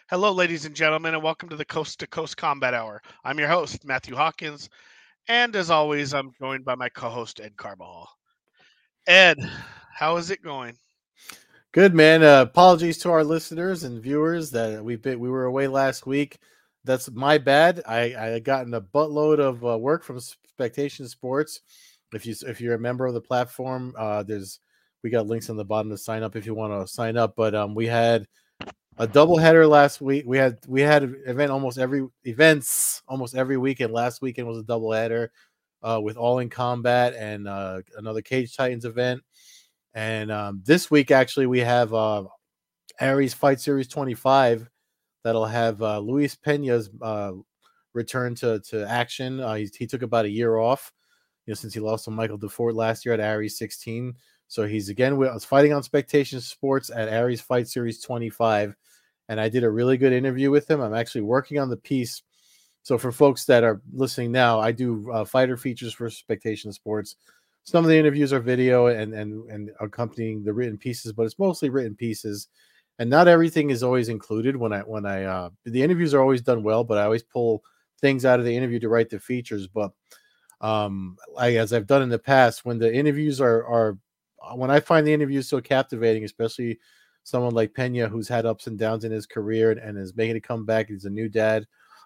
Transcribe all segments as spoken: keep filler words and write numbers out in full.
Hello, ladies and gentlemen, and welcome to the Coast to Coast Combat Hour. I'm your host, Matthew Hawkins, and as always, I'm joined by my co host, Ed Carbajal. Ed, how is it going? Good man. Uh, apologies to our listeners and viewers that we been, we were away last week. That's my bad. I I gotten a buttload of uh, work from Spectation Sports. If you if you're a member of the platform, uh, there's we got links on the bottom to sign up if you want to sign up. But um, we had a double header last week. We had we had an event almost every events almost every weekend. Last weekend was a double header uh, with All in Combat and uh, another Cage Titans event. And um, this week, actually, we have uh, Aries Fight Series twenty-five that'll have uh, Luis Pena's uh, return to to action. Uh, he, he took about a year off, you know, since he lost to Michael DeFort last year at Aries sixteen. So he's again with, fighting on Spectation Sports at Aries Fight Series twenty-five, and I did a really good interview with him. I'm actually working on the piece. So for folks that are listening now, I do uh, fighter features for Spectation Sports. Some of the interviews are video and and and accompanying the written pieces, but it's mostly written pieces, and not everything is always included. When I when I uh, the interviews are always done well, but I always pull things out of the interview to write the features. But um, I, as I've done in the past, when the interviews are are when I find the interviews so captivating, especially someone like Pena who's had ups and downs in his career and, and is making a comeback. He's a new dad.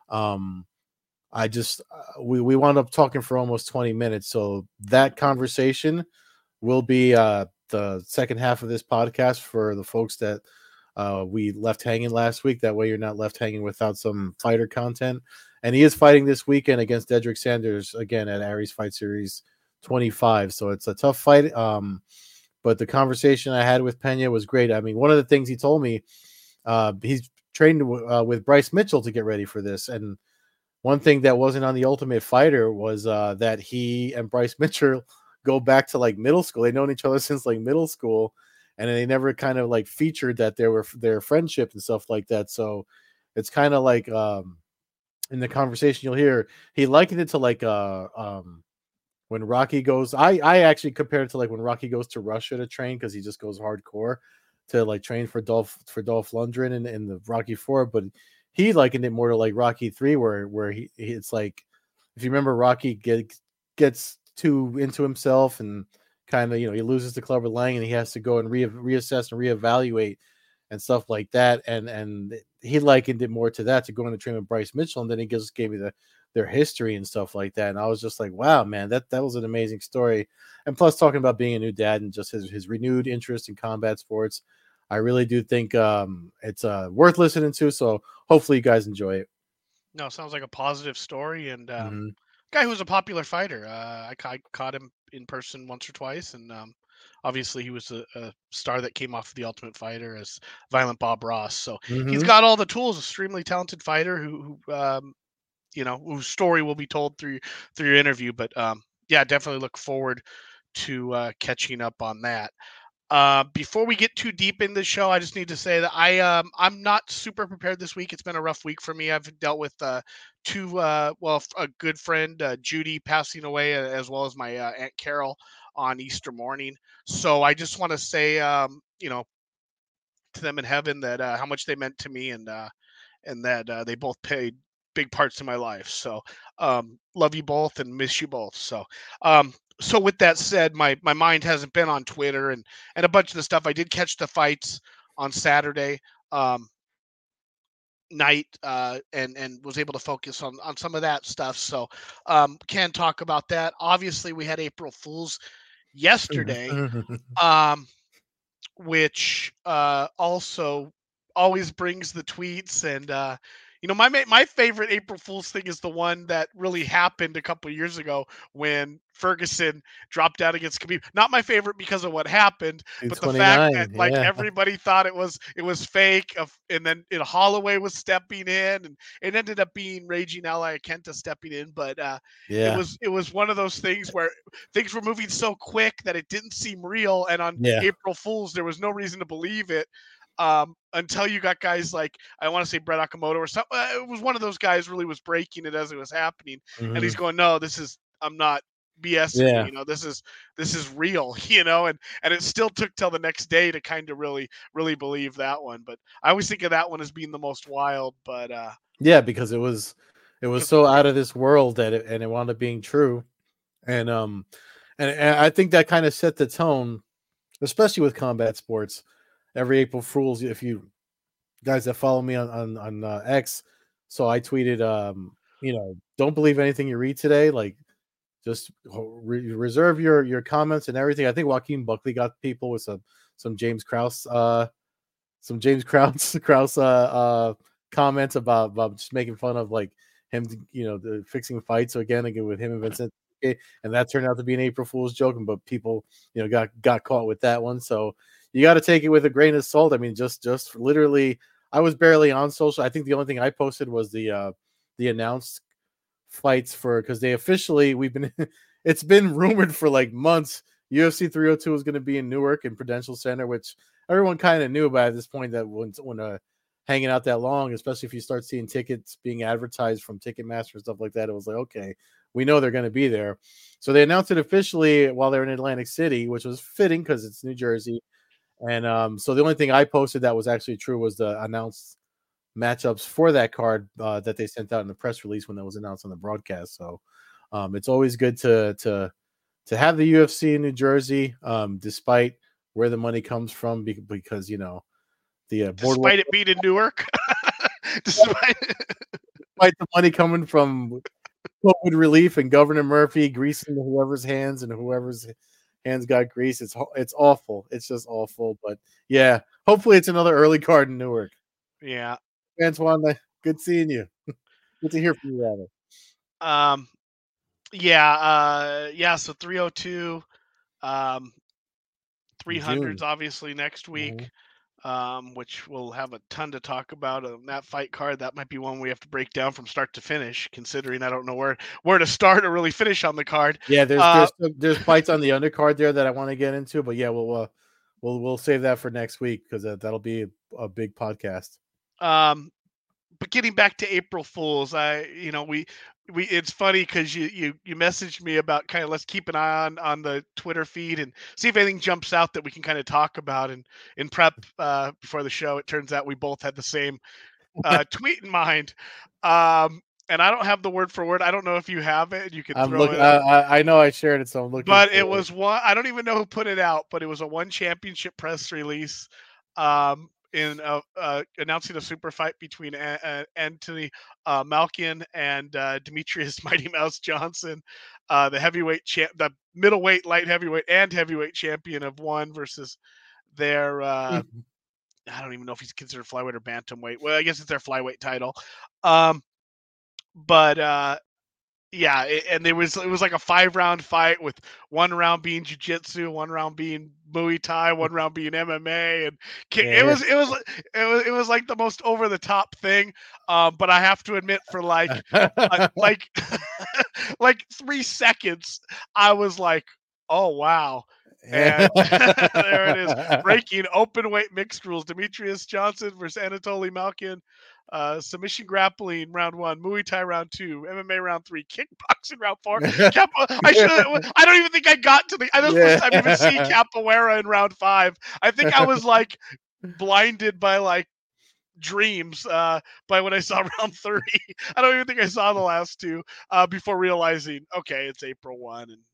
Um, I just uh, we we wound up talking for almost twenty minutes. So that conversation will be uh, the second half of this podcast for the folks that uh, we left hanging last week. That way, you're not left hanging without some fighter content. And he is fighting this weekend against Dedrick Sanders again at Aries Fight Series twenty-five. So it's a tough fight. Um, but the conversation I had with Pena was great. I mean, one of the things he told me, uh, he's trained uh, with Bryce Mitchell to get ready for this, and one thing that wasn't on the Ultimate Fighter was uh, that he and Bryce Mitchell go back to like middle school. They've known each other since like middle school, and they never kind of like featured that there were their friendship and stuff like that. So it's kind of like um, in the conversation you'll hear, he likened it to like uh, um, when Rocky goes. I I actually compared it to like when Rocky goes to Russia to train because he just goes hardcore to like train for Dolph for Dolph Lundgren in, in the Rocky Four, but he likened it more to like Rocky Three, where where he it's like if you remember Rocky get, gets too into himself and kind of you know he loses the Clubber Lang and he has to go and re- reassess and reevaluate and stuff like that, and and he likened it more to that to going to train with Bryce Mitchell, and then he just gave me the their history and stuff like that, and I was just like, wow, man, that that was an amazing story, and plus talking about being a new dad and just his his renewed interest in combat sports. I really do think um, it's uh, worth listening to. So hopefully you guys enjoy it. No, sounds like a positive story, and um, Mm-hmm. guy who's a popular fighter. Uh, I, ca- I caught him in person once or twice, and um, obviously he was a, a star that came off of the Ultimate Fighter as Violent Bob Ross. So he's Mm-hmm. got all the tools. Extremely talented fighter who, who um, you know, whose story will be told through through your interview. But um, yeah, definitely look forward to uh, catching up on that. Uh, before we get too deep in the show, I just need to say that I um I'm not super prepared this week. It's been a rough week for me. I've dealt with uh two uh well a good friend uh, Judy passing away uh, as well as my uh, aunt Carol on Easter morning. So I just want to say um you know to them in heaven that uh, how much they meant to me and uh and that uh, they both played big parts in my life. So um, love you both and miss you both. So um, so with that said, my my mind hasn't been on Twitter and and a bunch of the stuff. I did catch the fights on Saturday um, night uh, and and was able to focus on on some of that stuff. So um, can talk about that. Obviously, we had April Fools yesterday. Um, which uh, also always brings the tweets and uh, you know my my favorite April Fool's thing is the one that really happened a couple of years ago when Ferguson dropped out against Khabib. Not my favorite because of what happened, but the fact that two twenty-nine. like Yeah. everybody thought it was it was fake, of, and then you know, Holloway was stepping in, and it ended up being Raging Ally Kenta stepping in. But uh, it Yeah. was it was one of those things where things were moving so quick that it didn't seem real, and on Yeah. April Fools there was no reason to believe it um, until you got guys like I want to say Brett Okamoto or something. Uh, it was one of those guys really was breaking it as it was happening, and he's Mm-hmm. going, "No, this is I'm not." BSing me. Yeah. You know, this is this is real. You know, and and it still took till the next day to kind of really really believe that one. But I always think of that one as being the most wild. But uh, Yeah, because it was it was so out of this world that it, and it wound up being true. And um and, and I think that kind of set the tone, especially with combat sports. Every April Fools, if you guys that follow me on on, on uh, X, so I tweeted, um, you know, don't believe anything you read today. Like, just re- reserve your your comments and everything. I think Joaquin Buckley got people with some some James Krause, uh, some James Krause Krause uh, uh, comments about about just making fun of like him, you know, the fixing fights. So again, again with him and Vincent, and that turned out to be an April Fool's joke, but people, you know, got got caught with that one. So you got to take it with a grain of salt. I mean, just just literally, I was barely on social. I think the only thing I posted was the uh, the announced fights for, because they officially, we've been it's been rumored for like months. U F C three oh two is going to be in Newark in Prudential Center, which everyone kind of knew about at this point, that when when uh, hanging out that long, especially if you start seeing tickets being advertised from Ticketmaster and stuff like that, it was like, okay, we know they're going to be there. So they announced it officially while they're in Atlantic City, which was fitting because it's New Jersey. And um, so the only thing I posted that was actually true was the announced matchups for that card uh, that they sent out in the press release when that was announced on the broadcast. So um, it's always good to to to have the U F C in New Jersey, um, despite where the money comes from, because you know the uh, despite it being in Newark, despite despite the money coming from COVID relief and Governor Murphy greasing whoever's hands and whoever's hands got grease. It's it's awful. It's just awful. But yeah, hopefully it's another early card in Newark. Yeah. Antoine, good seeing you. Good to hear from you, rather. Um, yeah, uh, yeah. So three oh two, um, three hundreds obviously next week, mm-hmm. um, which we'll have a ton to talk about on that fight card. That might be one we have to break down from start to finish, considering I don't know where where to start or really finish on the card. Yeah, there's uh, there's there's fights on the undercard there that I want to get into, but yeah, we'll uh, we'll we'll save that for next week because that, that'll be a, a big podcast. Um, but getting back to April Fools, I, you know, we, we, it's funny because you, you, you messaged me about kind of, let's keep an eye on, on the Twitter feed and see if anything jumps out that we can kind of talk about. And in prep uh, before the show, it turns out we both had the same uh, tweet in mind. Um, and I don't have the word for word. I don't know if you have it. You can I'm throw looking, it up. I, I know I shared it, so I'm looking. But it was one, I don't even know who put it out, but it was a one championship press release. Um, in uh, uh, announcing a super fight between a- a- Anthony uh, Malkin and uh, Demetrius Mighty Mouse Johnson, uh, the heavyweight champ, the middleweight, light heavyweight, and heavyweight champion of one versus their. Uh, I don't even know if he's considered flyweight or bantamweight. Well, I guess it's their flyweight title. Um, but uh, yeah, it, and there was it was like a five round fight with one round being jiu-jitsu, one round being Muay Thai, one round being M M A, and yeah. it was it was it was it was like the most over the top thing. Um, but I have to admit, for like uh, like like three seconds, I was like, oh wow. And there it is, breaking open weight mixed rules: Demetrius Johnson versus Anatoly Malkin. Uh, submission grappling round one, Muay Thai round two, M M A round three, kickboxing round four. Capo- I should. I don't even think I got to the. I don't yeah. I've even seen capoeira in round five. I think I was like blinded by like dreams uh, by when I saw round three. I don't even think I saw the last two uh, before realizing, okay, it's April first, and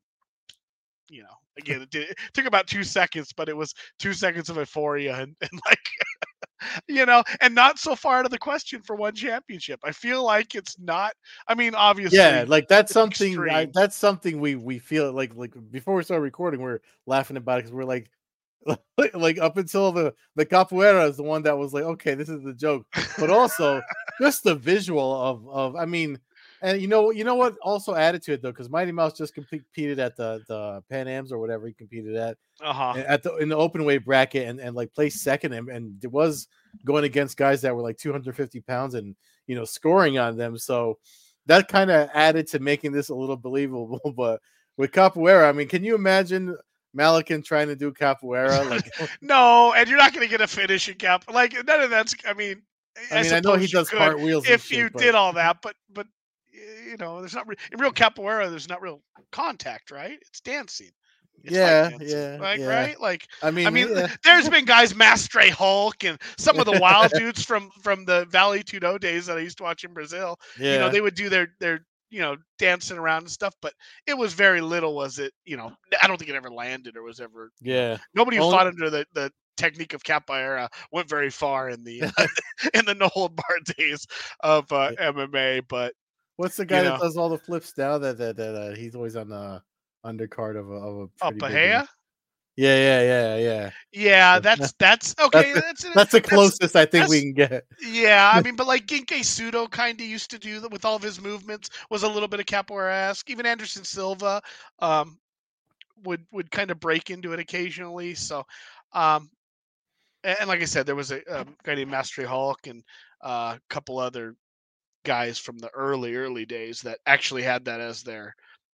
you know, again, it, did, it took about two seconds, but it was two seconds of euphoria and, and like. You know, and not so far out of the question for one championship. I feel like it's not. I mean, obviously, yeah, like that's something. I, that's something we we feel like like before we started recording, we're laughing about it because we're like, like, like up until the the capoeira is the one that was like, okay, this is the joke, but also just the visual of of. I mean, and you know, you know what also added to it though, because Mighty Mouse just competed at the the Pan Ams or whatever he competed at. Uh-huh. At the in the open weight bracket and, and like placed second and, and it was going against guys that were like two hundred fifty pounds and you know scoring on them, so that kind of added to making this a little believable. But with capoeira, I mean, can you imagine Malkin trying to do capoeira? Like no, and you're not going to get a finish in cap. Like none of that's. I mean, I, I mean, I know he does cartwheels if shit, you but... did all that, but but you know, there's not re- in real capoeira. There's not real contact, right? It's dancing. It's fight Yeah, dancing, yeah, like yeah. right? Like I I mean, mean, yeah. there's been guys, Mastre Hulk, and some of the wild dudes from from the Valley Tudo days that I used to watch in Brazil. You know, Yeah. they would do their their you know dancing around and stuff, but it was very little. Was it? You know, I don't think it ever landed or was ever. You know, Yeah. nobody who Only fought under the the technique of capoeira went very far in the uh, in the no hold bar days of uh, M M A. But What's the you guy that know, does all the flips now? That that that uh, he's always on the undercard of a of a oh, pretty big guy. Pahea. Yeah, yeah, yeah, yeah. Yeah, Yeah. that's that's That's okay. the, That's that's the that's closest I think we that's can get. yeah. I mean, but like Genke Sudo kind of used to do that with all of his movements was a little bit of capoeira-esque. Even Anderson Silva um, would would kind of break into it occasionally. So, um, and, and like I said, there was a, a guy named Mastery Hulk and uh, a couple other guys from the early early days that actually had that as their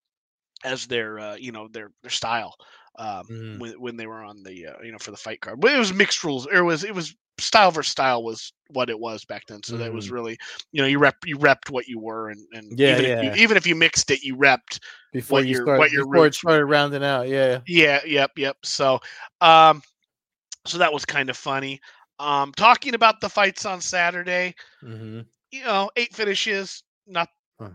as their uh, you know their their style um, Mhm. when when they were on the uh, you know for the fight card. But it was mixed rules. It was it was style versus style was what it was back then. So that was Mhm. really you know you rep you repped what you were, and, and Yeah, even if you yeah. even if you mixed it, you repped Before what you your start, what your before it roots were. started rounding out, yeah. Yeah, yep, yep. So um so that was kind of funny. Um talking about the fights on Saturday, Hmm. you know, eight finishes, not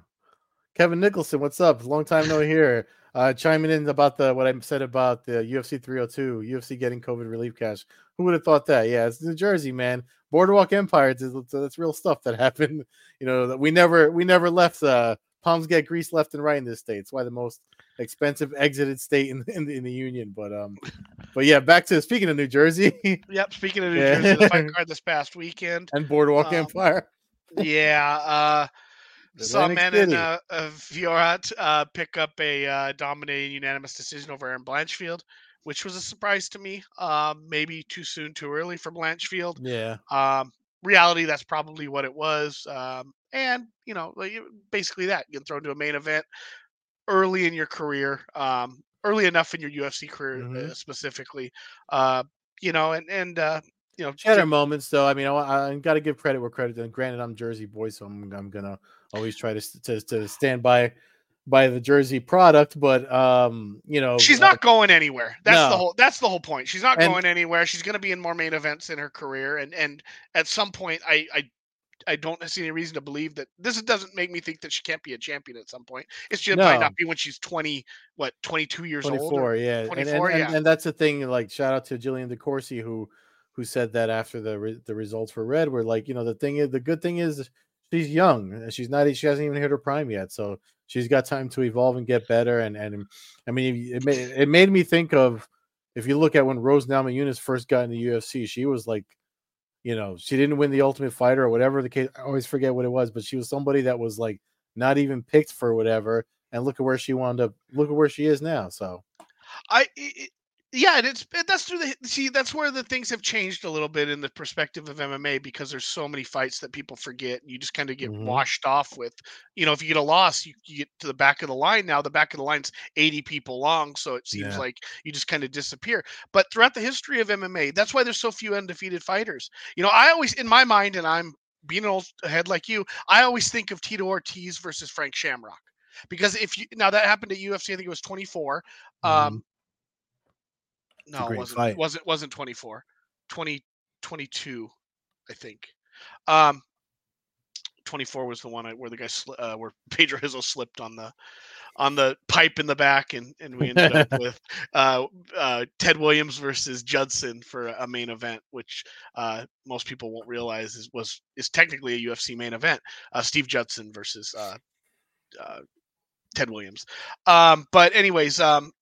Kevin Nicholson, what's up? Long time no hear. Uh, chiming in about the what I said about the U F C three oh two, U F C getting COVID relief cash. Who would have thought that? Yeah, it's New Jersey, man. Boardwalk Empire. It's, it's, it's real stuff that happened. You know that we never we never left. Uh, palms get greased left and right in this state. It's why the most expensive exited state in in the, in the union. But um, but yeah, back to speaking of New Jersey. yep, speaking of New Jersey, the fight Yeah, card this past weekend. and Boardwalk Um Empire, yeah, uh saw Atlantic Manon City. uh, uh, Fiorat uh, pick up a uh, dominating unanimous decision over Aaron Blanchfield, which was a surprise to me. Um, maybe too soon, too early for Blanchfield. Yeah. Um, reality, that's probably what it was. Um, and you know, like, you- basically that you get thrown to a main event early in your career, um, early enough in your U F C career Hmm. uh, specifically. Uh, you know, and and uh, you know, She had her to, moments, though. I mean, I, I got to give credit where credit. And granted, I'm Jersey boy, so I'm I'm gonna always try to to, to stand by by the Jersey product. But um, you know, she's uh, not going anywhere. That's the no, whole that's the whole point. She's not and going anywhere. She's going to be in more main events in her career, and and at some point I I I don't see any reason to believe that this doesn't make me think that she can't be a champion at some point. It's just might not no, be when she's twenty, what, twenty-two years old or twenty-four, yeah, and and twenty-four, and yeah. and that's the thing. Like, shout out to Jillian DeCourcy who who said that after the re- the results for Red were like, you know, the thing is, the good thing is she's young. and She's not. She hasn't even hit her prime yet, so she's got time to evolve and get better. And and I mean, it made it made me think of if you look at when Rose Namajunas first got in the U F C, she was like, you know, she didn't win the Ultimate Fighter or whatever the case. I always forget what it was, but she was somebody that was like not even picked for whatever. And look at where she wound up. Look at where she is now. So I it, yeah, and it's it- that's through the see that's where the things have changed a little bit in the perspective of M M A because there's so many fights that people forget. You just kind of get hmm washed off with, you know, if you get a loss, you, you get to the back of the line. Now the back of the line's eighty people long, so it seems yeah, like you just kind of disappear. But throughout the history of M M A, that's why there's so few undefeated fighters. You know, I always in my mind, and I'm being an old head like you, I always think of Tito Ortiz versus Frank Shamrock. Because if you now that happened at U F C, I think it was twenty-four. hmm Um, it's a no, it great wasn't. fight. Wasn't wasn't twenty-four. twenty twenty-two, I think. Um, twenty-four was the one I, where the guy sli- uh, where Pedro Hizo slipped on the on the pipe in the back, and and we ended up with uh, uh, Ted Williams versus Judson for a main event, which uh, most people won't realize is was is technically a U F C main event. Uh, Steve Judson versus uh, uh, Ted Williams. Um, but anyways, um,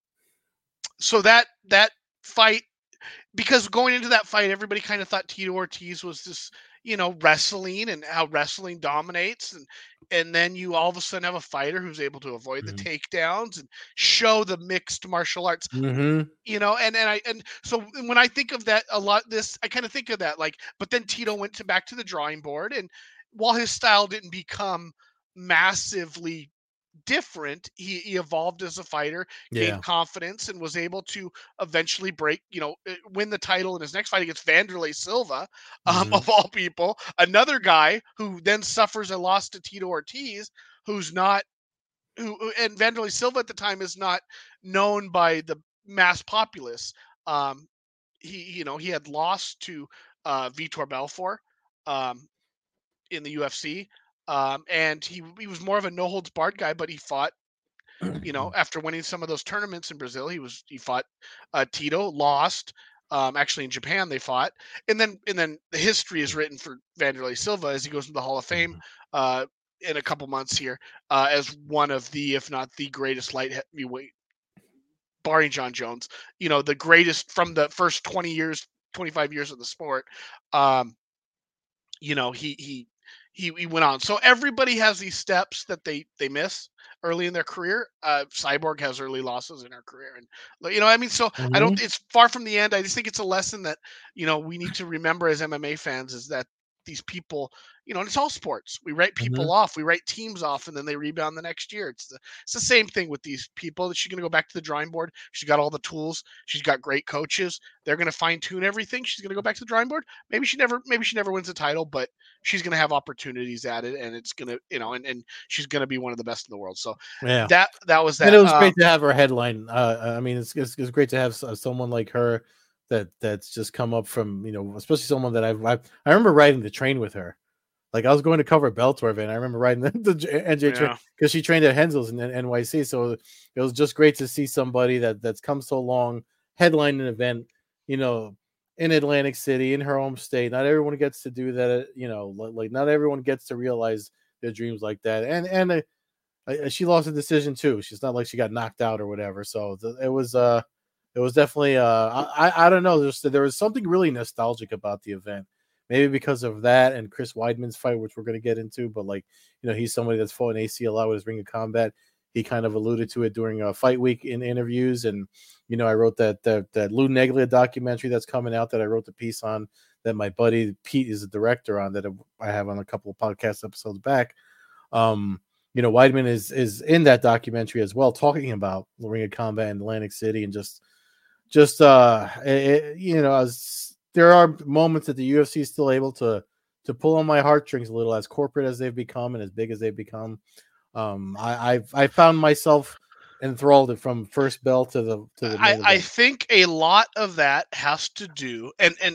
so that that fight because going into that fight, everybody kind of thought Tito Ortiz was this, you know, wrestling and how wrestling dominates, and and then you all of a sudden have a fighter who's able to avoid the takedowns and show the mixed martial arts, Mm-hmm. you know, and and I and so when I think of that a lot, this I kind of think of that like, but then Tito went to back to the drawing board, and while his style didn't become massively different. He, he evolved as a fighter, gained Yeah. confidence, and was able to eventually break, you know, uh, win the title in his next fight against Vanderlei Silva, um, hmm of all people. Another guy who then suffers a loss to Tito Ortiz, who's not who and Vanderlei Silva at the time is not known by the mass populace. Um, he you know he had lost to uh, Vitor Belfort um, in the U F C, um, and he he was more of a no holds barred guy, but he fought. You know, after winning some of those tournaments in Brazil, he was he fought uh, Tito, lost. Um, actually, in Japan they fought, and then and then the history is written for Vanderlei Silva as he goes into the Hall of Fame uh, in a couple months here uh, as one of the, if not the greatest light heavyweight, barring John Jones. You know, the greatest from the first twenty years, twenty-five years of the sport. Um, you know, he he he he went on. So everybody has these steps that they they miss early in their career. Uh, Cyborg has early losses in her career, and like, you know, I mean, so I Mm-hmm. don't. It's far from the end. I just think it's a lesson that you know we need to remember as M M A fans is that these people, you know, and it's all sports. We write Mm-hmm. people off, we write teams off, and then they rebound the next year. It's the it's the same thing with these people. She's going to go back to the drawing board. She's got all the tools. She's got great coaches. They're going to fine tune everything. She's going to go back to the drawing board. Maybe she never, maybe she never wins a title, but she's going to have opportunities at it, and it's going to, you know, and, and she's going to be one of the best in the world. So Yeah. that that was And it that. was Um, great to have her headline. Uh, I mean, it's, it's it's great to have someone like her that that's just come up from, you know, especially someone that I've, I've I remember riding the train with her. Like I was going to cover a Bellator event. I remember riding the, the N J train yeah, because she trained at Hensel's in N Y C. So it was just great to see somebody that that's come so long, headline an event, you know, in Atlantic City, in her home state. Not everyone gets to do that. You know, like not everyone gets to realize their dreams like that. And and uh, I, she lost a decision too. She's not like she got knocked out or whatever. So th- it was uh it was definitely uh I I, I don't know. There's there was something really nostalgic about the event. Maybe because of that and Chris Weidman's fight, which we're going to get into. But like you know, he's somebody that's fought in A C L out with his Ring of Combat. He kind of alluded to it during a fight week in interviews, and you know, I wrote that that that Lou Neglia documentary that's coming out that I wrote the piece on that my buddy Pete is the director on that I have on a couple of podcast episodes back. Um, you know, Weidman is is in that documentary as well, talking about the Ring of Combat in Atlantic City, and just just uh, it, you know, as there are moments that the U F C is still able to to pull on my heartstrings a little, as corporate as they've become and as big as they've become. Um, I I've I found myself enthralled from first bell to the to the I main I event. think a lot of that has to do and and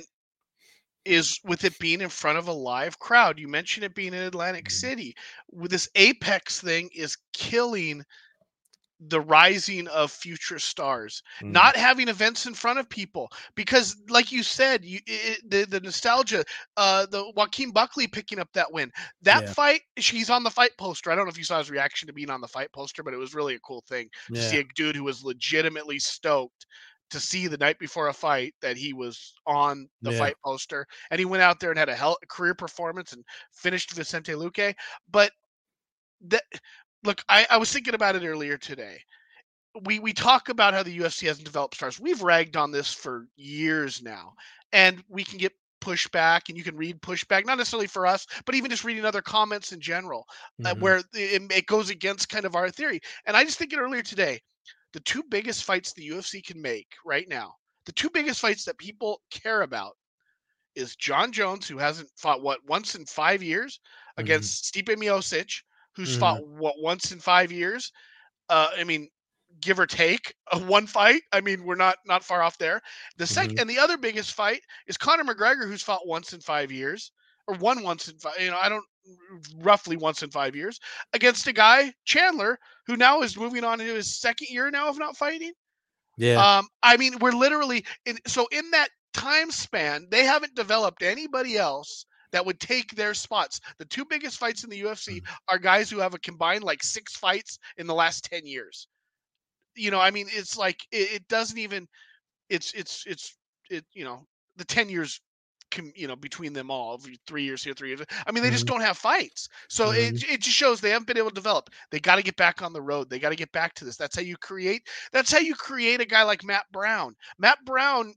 is with it being in front of a live crowd. You mentioned it being in Atlantic Mhm. City. With this Apex thing is killing the rising of future stars, Mm. not having events in front of people because like you said, you it, the, the nostalgia, uh the Joaquin Buckley picking up that win, that Yeah, fight, he's on the fight poster. I don't know if you saw his reaction to being on the fight poster, but it was really a cool thing to see yeah, a dude who was legitimately stoked to see the night before a fight that he was on the yeah. fight poster, and he went out there and had a hell career performance and finished Vicente Luque. But that, look, I, I was thinking about it earlier today. We we talk about how the U F C hasn't developed stars. We've ragged on this for years now, and we can get pushback, and you can read pushback, not necessarily for us, but even just reading other comments in general, uh, Mm-hmm. where it, it goes against kind of our theory. And I just thinking earlier today, the two biggest fights the U F C can make right now, the two biggest fights that people care about, is John Jones, who hasn't fought what once in five years, Mm-hmm. against Stipe Miocic, who's Mm-hmm. fought what once in five years. Uh, I mean, give or take a one fight. I mean, we're not not far off there. The second Mm-hmm. and the other biggest fight is Conor McGregor, who's fought once in five years, or won once in five. You know, I don't roughly once in five years against a guy Chandler, who now is moving on into his second year now of not fighting. Yeah. Um, I mean, we're literally in. So in that time span, they haven't developed anybody else that would take their spots. The two biggest fights in the U F C are guys who have a combined like six fights in the last ten years. You know, I mean, it's like it, it doesn't even. It's it's it's it. You know, the ten years. You know, between them all, three years here, three years. I mean, they just Mm-hmm. don't have fights, so Mm-hmm. it it just shows they haven't been able to develop. They got to get back on the road. They got to get back to this. That's how you create. That's how you create a guy like Matt Brown. Matt Brown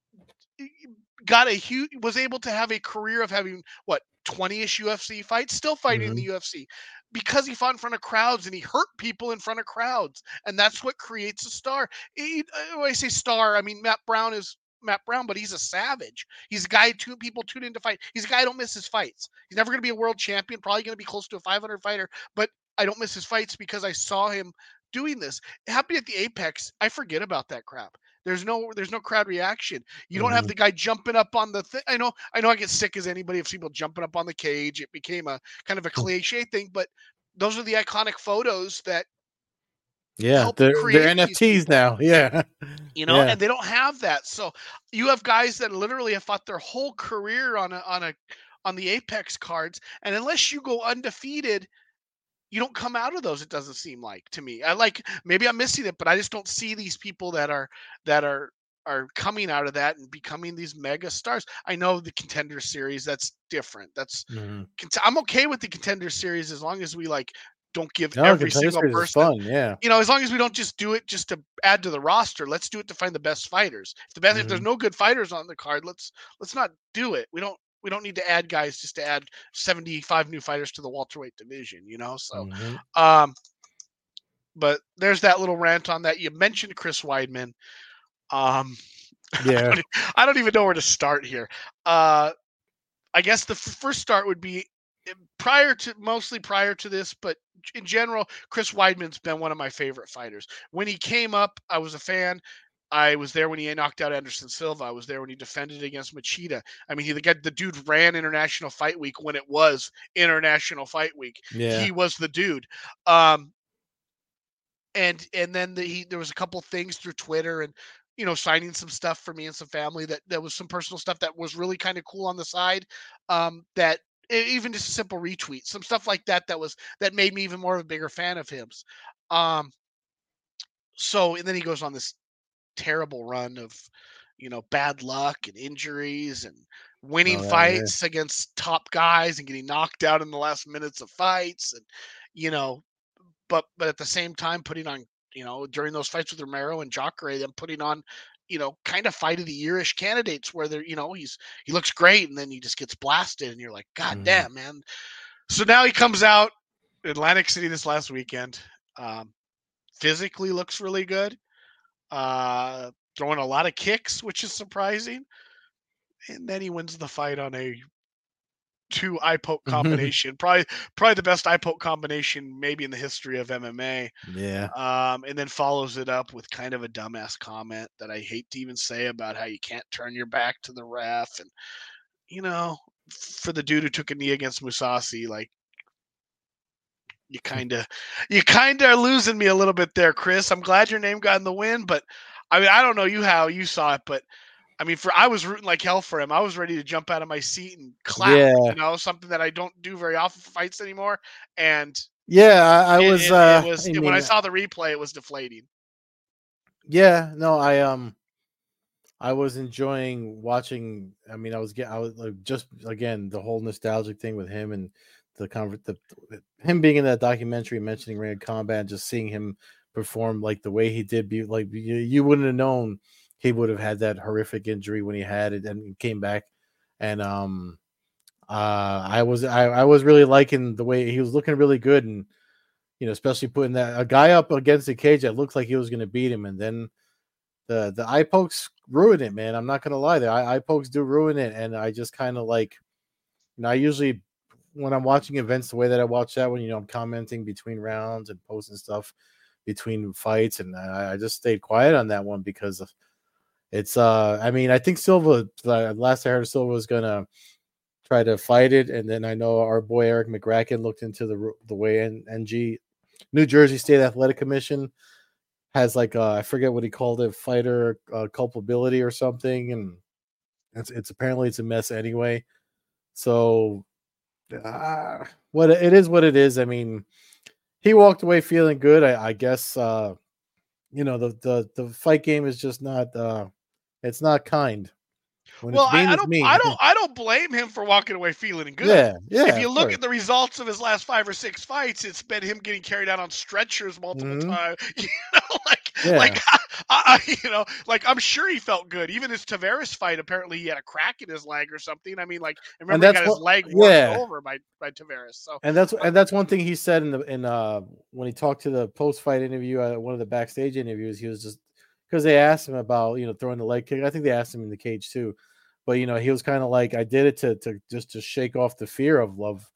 got a huge, was able to have a career of having what twenty-ish U F C fights, still fighting in the Mm-hmm. U F C because he fought in front of crowds and he hurt people in front of crowds, and that's what creates a star. He, uh, when I say star, I mean Matt Brown is Matt Brown, but he's a savage. He's a guy two people tune in to fight. He's a guy who don't miss his fights. He's never going to be a world champion, probably going to be close to a five hundred fighter, but I don't miss his fights because I saw him doing this. It happened at the Apex. I forget about that crap. There's no there's no crowd reaction. You don't have Mhm. the guy jumping up on the thing. I know I know I get sick as anybody of people jumping up on the cage. It became a kind of a cliche thing, but those are the iconic photos that Yeah, helped they're they're create these N F Ts people. now. Yeah. You know, Yeah. and they don't have that. So you have guys that literally have fought their whole career on a on a on the Apex cards, and unless you go undefeated, you don't come out of those. It doesn't seem like to me. I like maybe I'm missing it, but I just don't see these people that are that are are coming out of that and becoming these mega stars. I know the Contender Series, that's different. That's Mhm. cont- I'm okay with the Contender Series as long as we like don't give No, every Contender single Series is person, fun. Yeah. you know, as long as we don't just do it just to add to the roster. Let's do it to find the best fighters. If the best, if there's Mhm. no good fighters on the card, let's let's not do it. We don't we don't need to add guys just to add seventy-five new fighters to the welterweight division, you know. So, Mhm. um, but there's that little rant on that. You mentioned Chris Weidman. Um, I Yeah. don't, e- I don't even know where to start here. Uh, I guess the f- first start would be eh, prior to mostly prior to this, but in general, Chris Weidman's been one of my favorite fighters. When he came up, I was a fan. I was there when he knocked out Anderson Silva. I was there when he defended against Machida. I mean, he the guy, the dude ran International Fight Week when it was International Fight Week. Yeah. He was the dude. Um, and and then the, he there was a couple things through Twitter and you know signing some stuff for me and some family that that was some personal stuff that was really kind of cool on the side. Um, that e- even just a simple retweet, some stuff like that that was that made me even more of a bigger fan of his. Um, so and then he goes on this terrible run of you know bad luck and injuries and winning Oh, that, yeah. fights against top guys and getting knocked out in the last minutes of fights and you know but but at the same time putting on you know during those fights with Romero and Jacare, them putting on you know kind of fight of the yearish candidates where they're you know he's he looks great and then he just gets blasted and you're like god Mhm. damn man. So now he comes out Atlantic City this last weekend. Um, physically looks really good. Uh, throwing a lot of kicks, which is surprising, and then he wins the fight on a two eye poke combination. Probably probably the best eye poke combination maybe in the history of M M A. Yeah. Um, and then follows it up with kind of a dumbass comment that I hate to even say about how you can't turn your back to the ref. And, you know, for the dude who took a knee against Musasi, like you kind of, you kind of are losing me a little bit there, Chris. I'm glad your name got in the win, but I mean, I don't know you how you saw it, but I mean, for I was rooting like hell for him. I was ready to jump out of my seat and clap, Yeah. you know, something that I don't do very often for fights anymore. And Yeah. I, I it, was. it, it Uh. was I it, when I mean. saw the replay, it was deflating. Yeah. No. I um. I was enjoying watching. I mean, I was getting. I was like just again the whole nostalgic thing with him and the convert the, the him being in that documentary mentioning Ring of Combat and just seeing him perform like the way he did. Be like you, you wouldn't have known he would have had that horrific injury when he had it and came back. And um, uh, I was I, I was really liking the way he was looking really good and you know especially putting that a guy up against the cage that looked like he was going to beat him and then the the eye pokes ruin it, man. I'm not gonna lie, the eye, eye pokes do ruin it, and I just kind of like, you know, I usually when I'm watching events, the way that I watch that one, you know, I'm commenting between rounds and posting stuff between fights, and I, I just stayed quiet on that one because of, it's. uh I mean, I think Silva. The last I heard, Silva was gonna try to fight it, and then I know our boy Eric McCracken looked into the the way N- NG New Jersey State Athletic Commission has like uh, I forget what he called it, fighter uh, culpability or something, and it's it's apparently it's a mess anyway. So uh, what it is, what it is. I mean, he walked away feeling good. I, I guess uh, you know the the the fight game is just not uh, it's not kind. When Well, it's I, mean, I it's don't, I mean. don't, I don't blame him for walking away feeling good. Yeah, yeah, If you of look course. at the results of his last five or six fights, it's been him getting carried out on stretchers multiple Hmm. times. You know, like, Yeah, like, I, I, you know, like I'm sure he felt good. Even his Tavares fight, apparently he had a crack in his leg or something. I mean, like, I and remember he that's got his what. leg worked Yeah, over by by Tavares. So, and that's uh, and that's one thing he said in the in uh when he talked to the post fight interview, uh, one of the backstage interviews. He was just because they asked him about you know throwing the leg kick. I think they asked him in the cage too, but you know he was kind of like I did it to to just to shake off the fear of love,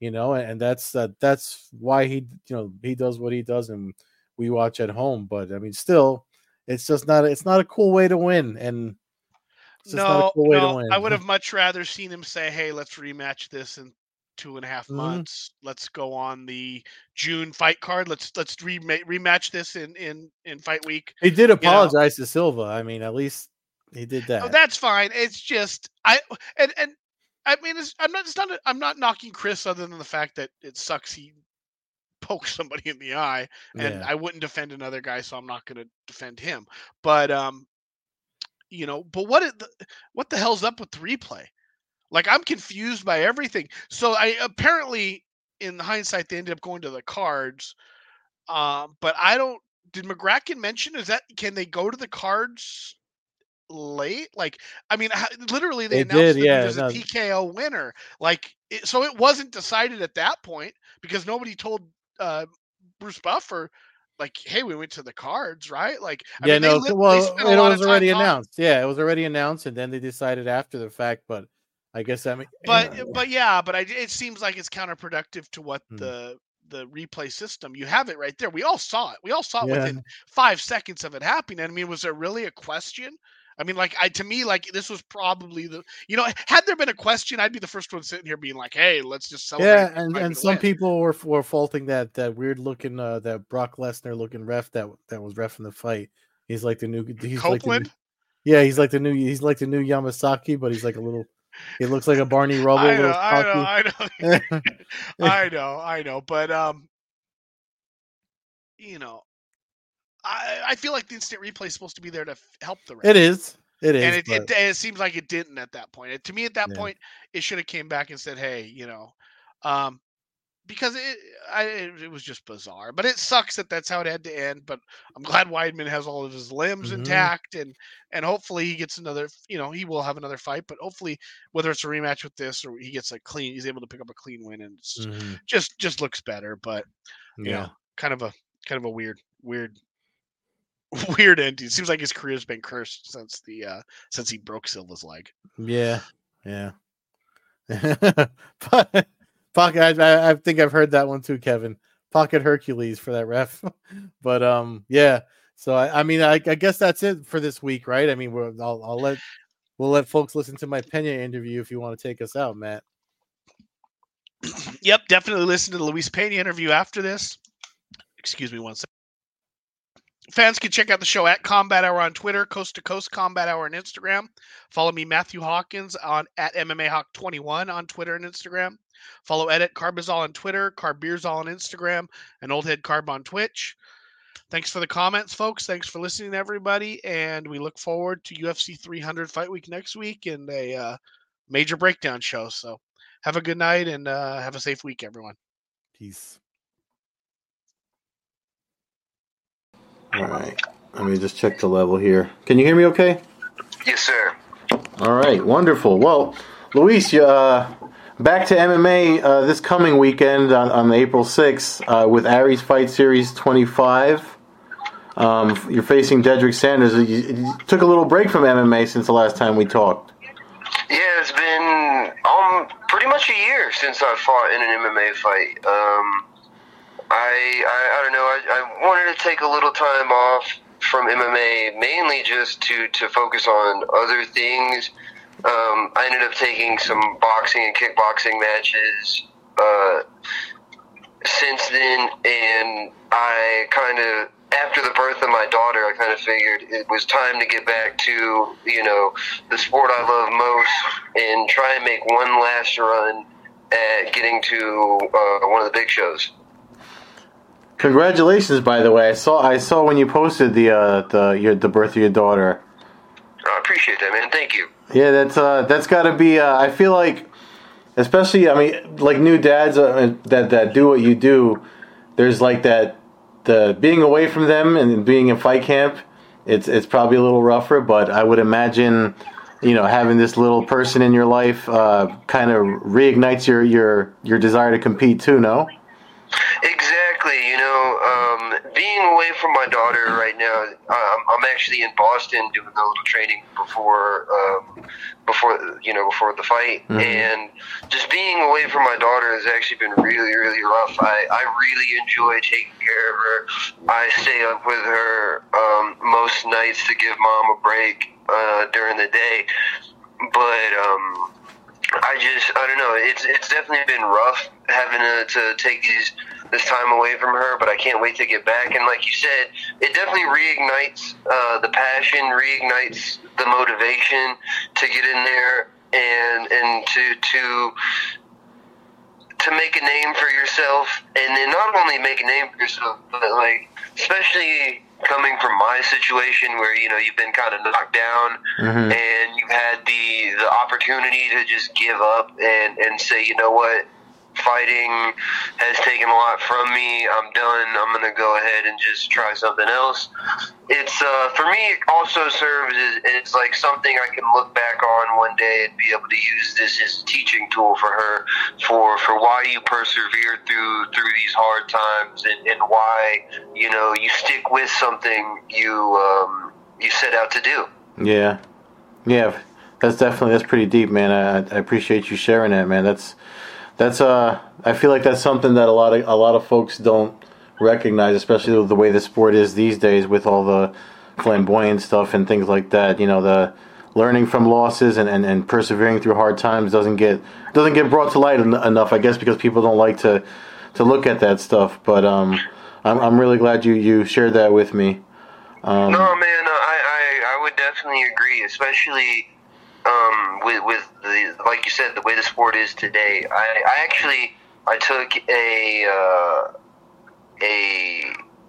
you know, and that's uh, that's why he you know he does what he does, and we watch at home. But I mean, still, it's just not it's not a cool way to win, and it's just not a No, cool way to no, I win. would have much rather seen him say, "Hey, let's rematch this in two and a half Mhm. months. Let's go on the June fight card. Let's let's rema rematch this in in in fight week." He did You know, apologize to Silva. I mean, at least he did oh, that. that's fine. It's just I and and I mean, it's, I'm not. It's not. I'm not knocking Chris other than the fact that it sucks he poked somebody in the eye, and Yeah, I wouldn't defend another guy, so I'm not going to defend him. But um, you know, but what it, what the hell's up with the replay? Like, I'm confused by everything. So I apparently, in hindsight, they ended up going to the cards. Um, but I don't. Did McGracken mention is that can they go to the cards late? Like, I mean, how, literally, they they did. announced that he Yeah, was a no, T K O winner. Like, it, so it wasn't decided at that point because nobody told uh, Bruce Buffer, like, hey, we went to the cards, right? Like, I yeah, mean, they no. lit, they Well, spent a it lot of was time already talking. announced. Yeah, it was already announced, and then they decided after the fact. But I guess I mean, But but yeah, but I, it seems like it's counterproductive to what hmm, the the replay system. You have it right there. We all saw it. We all saw it yeah, within five seconds of it happening. I mean, was there really a question? I mean, like I to me, like this was probably the you know, had there been a question, I'd be the first one sitting here being like, hey, let's just celebrate yeah. And five and and some win. people were were faulting that that weird looking uh, that Brock Lesnar looking ref that that was ref in the fight. He's like the new. He's like the new. Copeland. Yeah, he's like the new. He's like the new Yamasaki, but he's like a little. He looks like a Barney Rubble, I know, little I know, stocky. I know, I know, I know. But um, you know, I I feel like the instant replay is supposed to be there to f- help the It refs. is. It And is, it, but it it seems like it didn't at that point. It, to me, at that yeah. point, it should have came back and said, "Hey, you know," um, because it, I, it it was just bizarre. But it sucks that that's how it had to end. But I'm glad Weidman has all of his limbs Hmm. intact, and and hopefully he gets another. You know, he will have another fight. But hopefully, whether it's a rematch with this or he gets a clean, he's able to pick up a clean win, and it's Hmm. just just looks better. But you know, Yeah. kind of a kind of a weird weird weird ending. It seems like his career's been cursed since the uh since he broke Silva's leg. Yeah. Yeah. But Pocket, I, I think I've heard that one too, Kevin. Pocket Hercules for that ref. But um, yeah. So I, I mean, I, I guess that's it for this week, right? I mean, we're, I'll, I'll let we'll let folks listen to my Pena interview if you want to take us out, Matt. Yep, definitely listen to the Luis Pena interview after this. Excuse me one second. Fans can check out the show at Combat Hour on Twitter, Coast to Coast Combat Hour on Instagram. Follow me, Matthew Hawkins, on at M M A Hawk twenty-one on Twitter and Instagram. Follow Edit Carbazol on Twitter, Carbeerzol on Instagram, and Old Head Carb on Twitch. Thanks for the comments, folks. Thanks for listening, everybody. And we look forward to U F C three hundred Fight Week next week and a uh, major breakdown show. So have a good night and uh, have a safe week, everyone. Peace. All right. Let me just check the level here. Can you hear me okay? Yes, sir. All right. Wonderful. Well, Luis, uh, back to M M A uh, this coming weekend on, on April sixth uh, with Aries Fight Series twenty-five. Um, you're facing Dedrick Sanders. You, you took a little break from M M A since the last time we talked. Yeah, it's been um pretty much a year since I fought in an M M A fight. Um, I, I I don't know. I, I wanted to take a little time off from M M A, mainly just to, to focus on other things. Um, I ended up taking some boxing and kickboxing matches uh, since then, and I kind of, after the birth of my daughter, I kind of figured it was time to get back to, you know, the sport I love most and try and make one last run at getting to uh, one of the big shows. Congratulations, by the way. I saw I saw when you posted the uh, the your, the birth of your daughter. I appreciate that, man. Thank you. Yeah, that's uh, that's got to be. Uh, I feel like, especially, I mean, like new dads uh, that that do what you do. There's like that the being away from them and being in fight camp. It's it's probably a little rougher, but I would imagine, you know, having this little person in your life uh, kind of reignites your, your your desire to compete too. No. Exactly. You know, um, being away from my daughter right now, I'm, I'm actually in Boston doing a little training before, um, before you know, before the fight, mm-hmm. and just being away from my daughter has actually been really, really rough. I, I really enjoy taking care of her. I stay up with her um, most nights to give mom a break uh, during the day, but um, I just, I don't know. It's it's definitely been rough having to, to take these this time away from her, but I can't wait to get back. And like you said, it definitely reignites uh, the passion, reignites the motivation to get in there and and to to to make a name for yourself, and then not only make a name for yourself, but like especially coming from my situation where, you know, you've been kind of knocked down, mm-hmm. and you've had the the opportunity to just give up and, and say, you know what, fighting has taken a lot from me. I'm done. I'm going to go ahead and just try something else. It's, uh, for me, it also serves as, it's like something I can look back on one day and be able to use this as a teaching tool for her, for, for why you persevere through, through these hard times, and, and why, you know, you stick with something you, um, you set out to do. Yeah. Yeah. That's definitely, that's pretty deep, man. I, I appreciate you sharing that, man. That's, That's uh, I feel like that's something that a lot of a lot of folks don't recognize, especially with the way the sport is these days, with all the flamboyant stuff and things like that. You know, the learning from losses and, and, and persevering through hard times doesn't get doesn't get brought to light en- enough, I guess, because people don't like to, to look at that stuff. But um, I'm I'm really glad you, you shared that with me. Um, no, man, I, I I would definitely agree, especially. Um, with, with the, like you said, the way the sport is today. I, I actually, I took a, uh, a,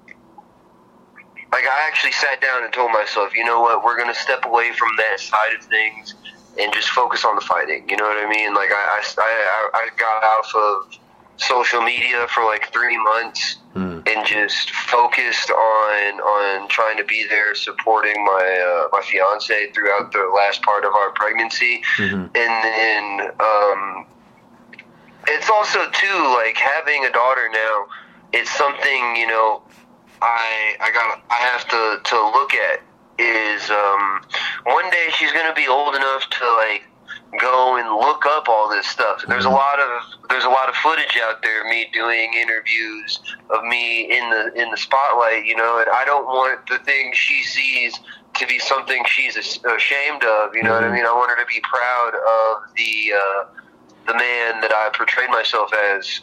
like I actually sat down and told myself, you know what, we're going to step away from that side of things and just focus on the fighting. You know what I mean? Like I, I, I, I got off of social media for like three months mm. and just focused on on trying to be there supporting my uh, my fiance throughout the last part of our pregnancy. Mm-hmm. And then um, it's also too, like, having a daughter now, it's something, you know, I I got I have to, to look at is um, one day she's gonna be old enough to, like, go and look up all this stuff. There's a lot of there's a lot of footage out there of me doing interviews, of me in the in the spotlight, you know, and I don't want the thing she sees to be something she's ashamed of, you know mm-hmm. what I mean? I want her to be proud of the uh, the man that I portrayed myself as.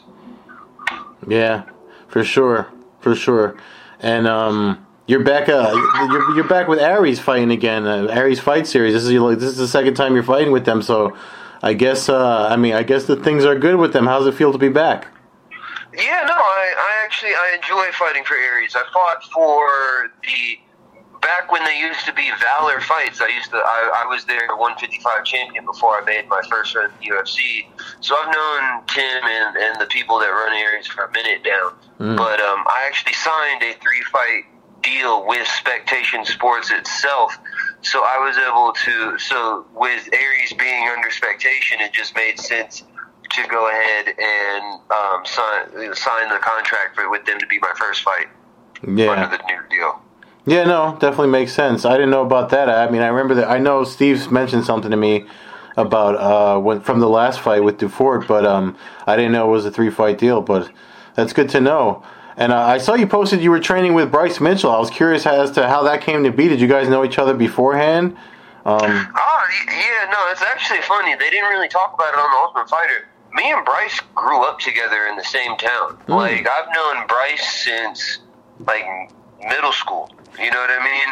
Yeah, for sure, for sure. And um You're back. Uh, you're you're back with Aries fighting again. Uh, Aries Fight Series. This is your, this is the second time you're fighting with them. So, I guess. Uh, I mean, I guess that things are good with them. How's it feel to be back? Yeah, no, I, I actually I enjoy fighting for Aries. I fought for the back when they used to be Valor fights. I used to. I, I was their one fifty-five champion before I made my first run in the U F C. So I've known Tim and, and the people that run Aries for a minute now. Mm. But um, I actually signed a three fight deal with Spectation Sports itself, so I was able to, so with Aries being under Spectation, it just made sense to go ahead and um, sign sign the contract for, with them to be my first fight yeah. under the new deal. Yeah, no, definitely makes sense. I didn't know about that. I mean, I remember that. I know Steve's mentioned something to me about uh, when, from the last fight with Dufort, but um, I didn't know it was a three fight deal. But that's good to know. And uh, I saw you posted you were training with Bryce Mitchell. I was curious as to how that came to be. Did you guys know each other beforehand? Um, oh, yeah, no, it's actually funny. They didn't really talk about it on The Ultimate Fighter. Me and Bryce grew up together in the same town. Mm. Like, I've known Bryce since, like, middle school. You know what I mean?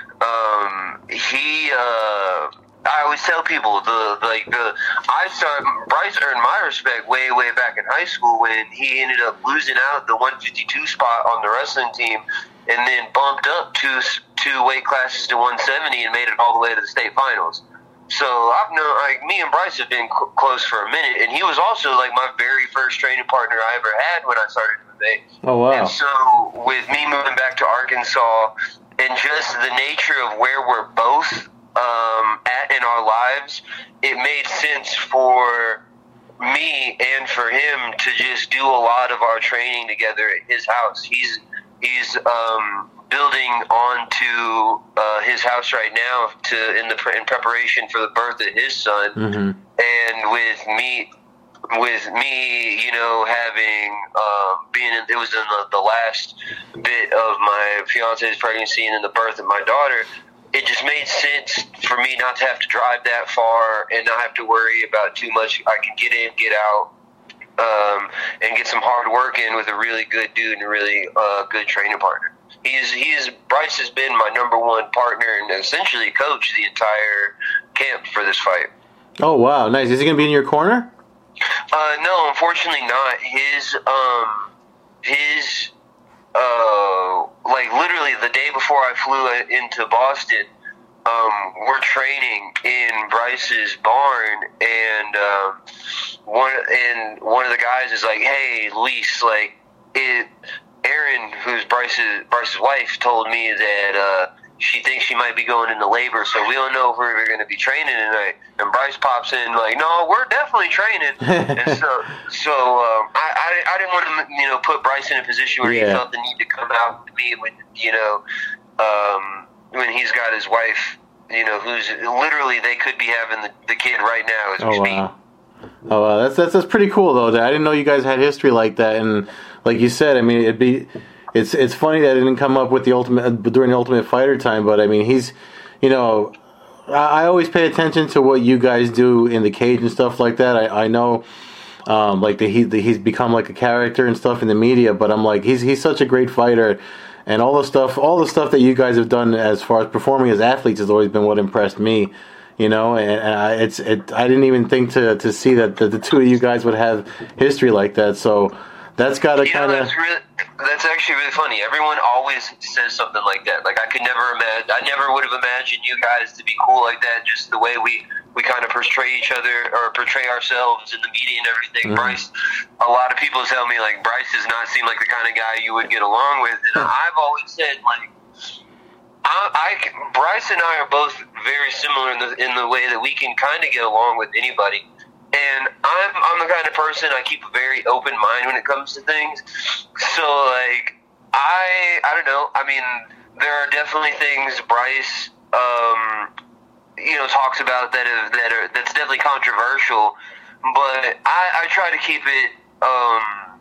Um, he, uh... I always tell people the like the I started Bryce earned my respect way way back in high school when he ended up losing out the one fifty-two spot on the wrestling team, and then bumped up two two weight classes to one seventy and made it all the way to the state finals. So I've known, like, me and Bryce have been cl- close for a minute, and he was also like my very first training partner I ever had when I started M M A. Oh wow! And so with me moving back to Arkansas and just the nature of where we're both Um, at in our lives, it made sense for me and for him to just do a lot of our training together at his house. He's he's um, building onto uh, his house right now to in the in preparation for the birth of his son. Mm-hmm. And with me, with me, you know, having um, being in, it was in the, the last bit of my fiance's pregnancy and in the birth of my daughter. It just made sense for me not to have to drive that far and not have to worry about too much. I can get in, get out, um, and get some hard work in with a really good dude and a really uh, good training partner. He's he's Bryce has been my number one partner and essentially coach the entire camp for this fight. Oh wow, nice. Is he gonna be in your corner? Uh, no, unfortunately not. His um his. Uh, like literally the day before I flew into Boston, um, we're training in Bryce's barn, and um, one and one of the guys is like, "Hey, Luis, like, it." Erin, who's Bryce's Bryce's wife, told me that uh, she thinks she might be going into labor, so we don't know if we're going to be training tonight. And Bryce pops in like, "No, we're definitely training." And so, so um, I, I, I didn't want to, you know, put Bryce in a position where yeah. he felt the need to come out to me when, you know, um, when he's got his wife, you know, who's literally they could be having the, the kid right now as we oh, speak. Wow. Oh wow, that's that's that's pretty cool though. I didn't know you guys had history like that, and like you said, I mean, it'd be. It's it's funny that it didn't come up with the ultimate during the Ultimate Fighter time, but I mean he's, you know, I, I always pay attention to what you guys do in the cage and stuff like that. I, I know, um, like the, he the, he's become like a character and stuff in the media, but I'm like he's he's such a great fighter, and all the stuff all the stuff that you guys have done as far as performing as athletes has always been what impressed me, you know, and, and I, it's it I didn't even think to to see that the, the two of you guys would have history like that, so. That's got to kind of. That's, really, that's actually really funny. Everyone always says something like that. Like I could never imagine. I never would have imagined you guys to be cool like that. Just the way we, we kind of portray each other or portray ourselves in the media and everything. Mm-hmm. Bryce, a lot of people tell me like Bryce does not seem like the kind of guy you would get along with. And I've always said like, I, I Bryce and I are both very similar in the in the way that we can kind of get along with anybody. And I'm I'm the kind of person I keep a very open mind when it comes to things. So like I I don't know. I mean, there are definitely things Bryce um, you know talks about that are, that are that's definitely controversial. But I, I try to keep it um,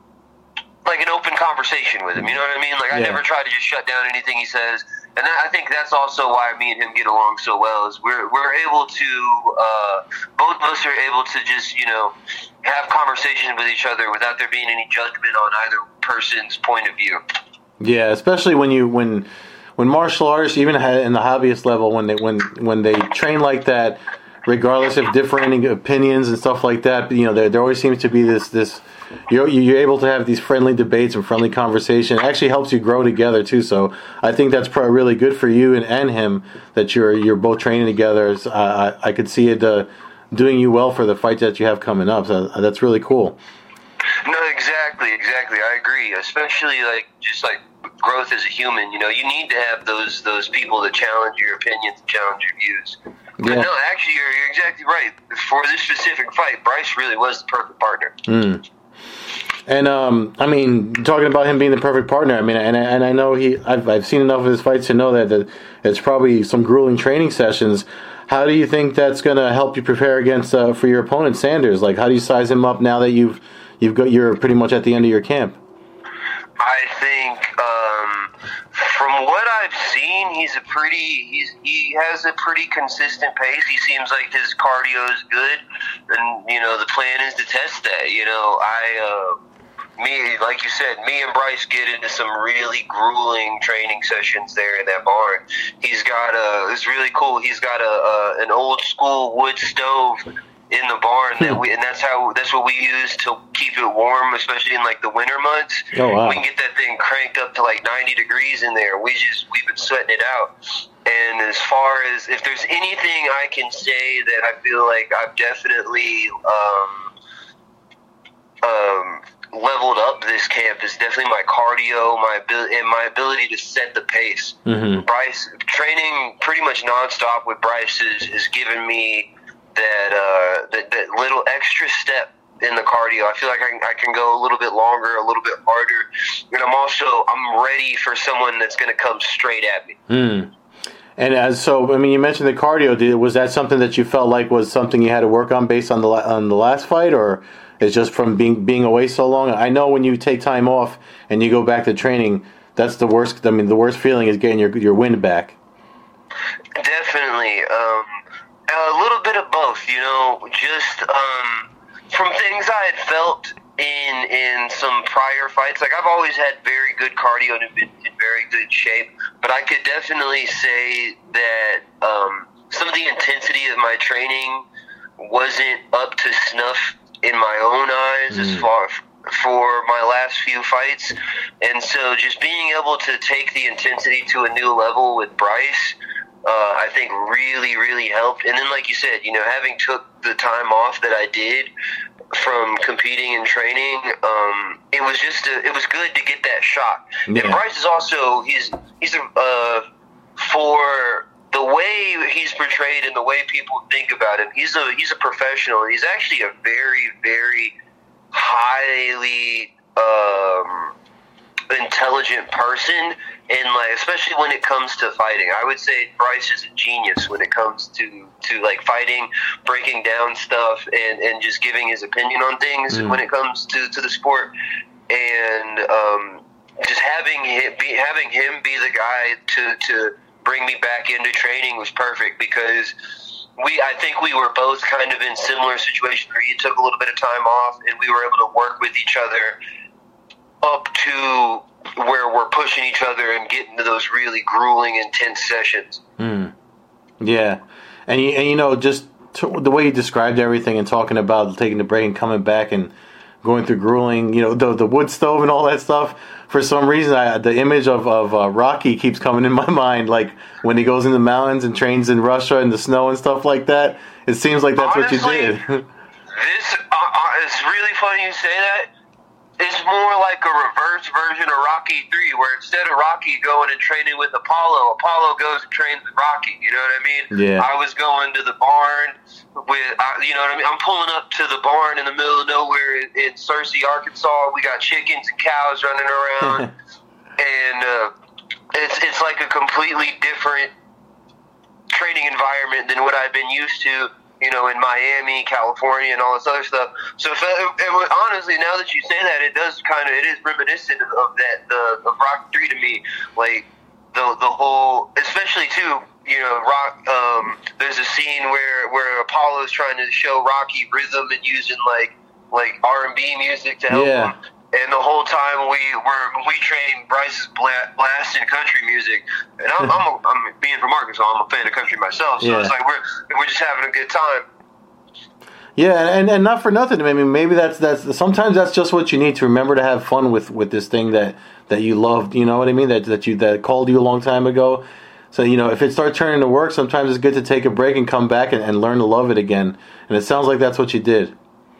like an open conversation with him. You know what I mean? Like I yeah. never try to just shut down anything he says. And that, I think that's also why me and him get along so well. Is we're we're able to uh, both of us are able to just you know have conversations with each other without there being any judgment on either person's point of view. Yeah, especially when you when when martial artists, even in the hobbyist level, when they when when they train like that, regardless of differing opinions and stuff like that, you know, there there always seems to be this this. You're, you're able to have these friendly debates and friendly conversation. It actually helps you grow together too. So I think that's probably really good for you and, and him that you're you're both training together. So I, I could see it uh, doing you well for the fights that you have coming up. So that's really cool. No, exactly, exactly. I agree. Especially like just like growth as a human. You know, you need to have those those people that challenge your opinions, challenge your views. But yeah. no, actually, you're, you're exactly right. For this specific fight, Bryce really was the perfect partner. Mm. And um, I mean, talking about him being the perfect partner. I mean, and and I know he. I've I've seen enough of his fights to know that, that it's probably some grueling training sessions. How do you think that's going to help you prepare against uh, for your opponent Sanders? Like, how do you size him up now that you've you've got you're pretty much at the end of your camp? I think um, from what I've seen, he's a pretty he's he has a pretty consistent pace. He seems like his cardio is good, and you know the plan is to test that. You know, I. Uh, Me, like you said, me and Bryce get into some really grueling training sessions there in that barn. He's got a, it's really cool. He's got a, a an old school wood stove in the barn that we, and that's how, that's what we use to keep it warm, especially in like the winter months. Oh, wow. We can get that thing cranked up to like ninety degrees in there. We just, we've been sweating it out. And as far as, if there's anything I can say that I feel like I've definitely, um, um, leveled up this camp is definitely my cardio, my ability, and my ability to set the pace. Mm-hmm. Bryce training pretty much nonstop with Bryce has, has given me that, uh, that that little extra step in the cardio. I feel like I can, I can go a little bit longer, a little bit harder, and I'm also I'm ready for someone that's going to come straight at me. Mm. And as so, I mean, you mentioned the cardio. Did, was that something that you felt like was something you had to work on based on the on the last fight, or it's just from being being away so long? I know when you take time off and you go back to training, that's the worst. I mean, the worst feeling is getting your your wind back. Definitely, um, a little bit of both. You know, just um, from things I had felt in in some prior fights. Like I've always had very good cardio and been in very good shape, but I could definitely say that um, some of the intensity of my training wasn't up to snuff in my own eyes mm. as far for my last few fights. And so just being able to take the intensity to a new level with Bryce, uh, I think really, really helped. And then, like you said, you know, having took the time off that I did from competing and training, um, it was just a, it was good to get that shot. Yeah. And Bryce is also he's he's a uh, for the way he's portrayed and the way people think about him. He's a he's a professional. He's actually a very very highly um, intelligent person. And like, especially when it comes to fighting, I would say Bryce is a genius when it comes to, to like fighting, breaking down stuff, and, and just giving his opinion on things mm. when it comes to, to the sport. And um, just having him be having him be the guy to, to bring me back into training was perfect, because we I think we were both kind of in similar situations where he took a little bit of time off, and we were able to work with each other up to where we're pushing each other and getting to those really grueling, intense sessions. Mm. Yeah. And you, and, you know, just to, the way you described everything and talking about taking the break and coming back and going through grueling, you know, the the wood stove and all that stuff, for some reason, I, the image of, of uh, Rocky keeps coming in my mind, like when he goes in the mountains and trains in Russia in the snow and stuff like that. It seems like that's Honestly, what you did. this uh, uh, it's really funny you say that. It's more like a reverse version of Rocky three, where instead of Rocky going and training with Apollo, Apollo goes and trains with Rocky. You know what I mean? Yeah. I was going to the barn with, uh, you know what I mean? I'm pulling up to the barn in the middle of nowhere in, in Searcy, Arkansas. We got chickens and cows running around, and uh, it's it's like a completely different training environment than what I've been used to, you know, in Miami, California, and all this other stuff. So if it, it was, honestly, now that you say that, it does kind of, it is reminiscent of, of that, the of Rock three to me. Like, the the whole, especially, too, you know, Rock, um, there's a scene where, where Apollo's trying to show Rocky rhythm and using, like, like R and B music to help yeah. him. And the whole time we were we trained Bryce's blasting country music, and I'm I'm, a, I'm being from Arkansas, I'm a fan of country myself, so yeah. it's like we're we're just having a good time. Yeah, and, and not for nothing. I mean, maybe that's that's sometimes that's just what you need to remember to have fun with, with this thing that, that you loved. You know what I mean? That that you that called you a long time ago. So you know, if it starts turning to work, sometimes it's good to take a break and come back and, and learn to love it again. And it sounds like that's what you did.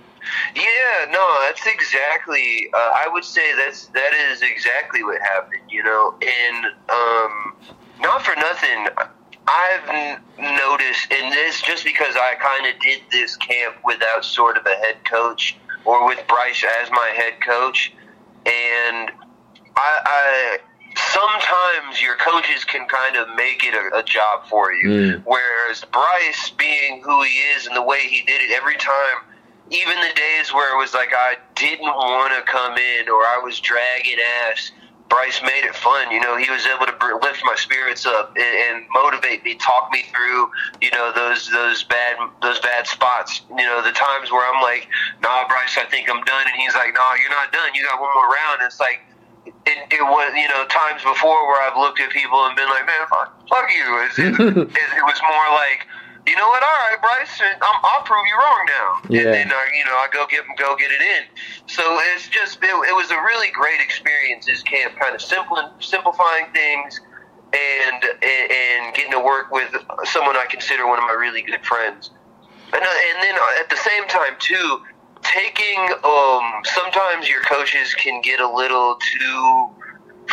Yeah, no, that's exactly. Uh, I would say that's that is exactly what happened. You know, and um, not for nothing, I've n- noticed, and it's just because I kind of did this camp without sort of a head coach, or with Bryce as my head coach, and I, I sometimes your coaches can kind of make it a, a job for you, mm. whereas Bryce, being who he is and the way he did it every time. Even the days where it was like I didn't want to come in or I was dragging ass, Bryce made it fun. You know, he was able to lift my spirits up and, and motivate me, talk me through, you know, those those bad those bad spots. You know, the times where I'm like, nah, Bryce, I think I'm done. And he's like, nah, you're not done. You got one more round. And it's like, it, it was, you know, times before where I've looked at people and been like, man, fuck, fuck you. It, it, it, it was more like, you know what? All right, Bryce, I'm, I'll prove you wrong now. Yeah. And then, uh, you know, I go get go get it in. So it's just, it, it was a really great experience, this camp, kind of simple, simplifying things and, and and getting to work with someone I consider one of my really good friends. And, uh, and then at the same time, too, taking, um, sometimes your coaches can get a little too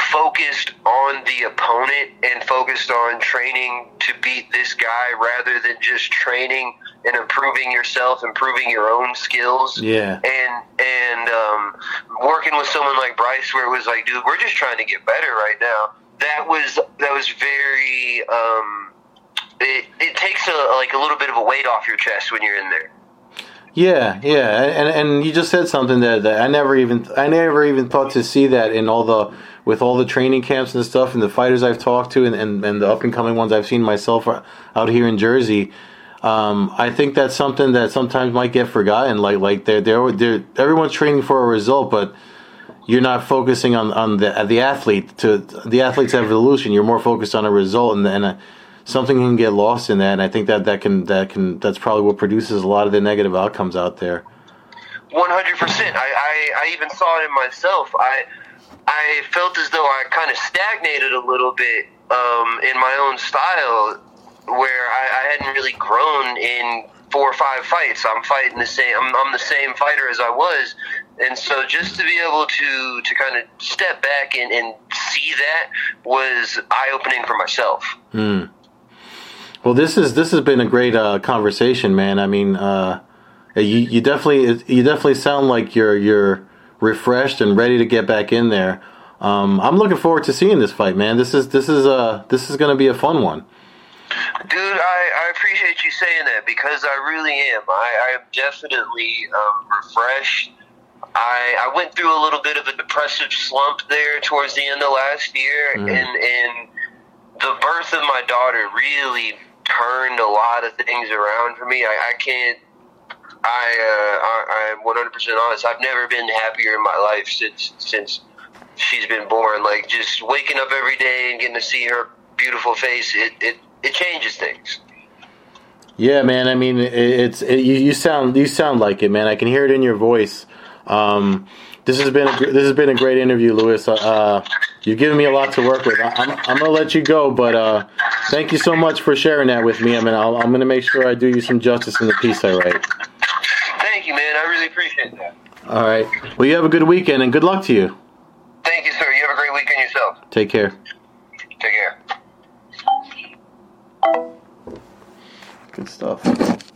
focused on the opponent and focused on training to beat this guy rather than just training and improving yourself, improving your own skills. Yeah. And and um, working with someone like Bryce, where it was like, dude, we're just trying to get better right now. That was that was very. Um, it it takes a like a little bit of a weight off your chest when you're in there. Yeah, yeah, and and you just said something that, that I never even I never even thought to see that in all the with all the training camps and stuff and the fighters I've talked to and, and, and the up and coming ones I've seen myself out here in Jersey. Um, I think that's something that sometimes might get forgotten. Like like they're they're, they're everyone's training for a result, but you're not focusing on, on the the athlete to the athlete's evolution. You're more focused on a result, and and. A, Something can get lost in that, and I think that that can that can that's probably what produces a lot of the negative outcomes out there. One hundred percent. I, I I even saw it in myself. I I felt as though I kind of stagnated a little bit um, in my own style, where I, I hadn't really grown in four or five fights. I'm fighting the same. I'm, I'm the same fighter as I was, and so just to be able to to kind of step back and, and see that was eye opening for myself. Hmm. Well, this is this has been a great uh, conversation, man. I mean, uh, you you definitely you definitely sound like you're you're refreshed and ready to get back in there. Um, I'm looking forward to seeing this fight, man. This is this is uh this is going to be a fun one. Dude, I, I appreciate you saying that because I really am. I, I am definitely um, refreshed. I I went through a little bit of a depressive slump there towards the end of last year, mm. and and the birth of my daughter really turned a lot of things around for me. I, I can't, I, uh, I, I'm one hundred percent honest. I've never been happier in my life since, since she's been born. Like, just waking up every day and getting to see her beautiful face, it, it, it changes things. Yeah, man. I mean, it, it's, it, you, you sound, you sound like it, man. I can hear it in your voice. Um, this has been, a, this has been a great interview, Lewis. Uh, You've given me a lot to work with. I'm, I'm going to let you go, but uh, thank you so much for sharing that with me. I mean, I'll, I'm going to make sure I do you some justice in the piece I write. Thank you, man. I really appreciate that. All right. Well, you have a good weekend, and good luck to you. Thank you, sir. You have a great weekend yourself. Take care. Take care. Good stuff.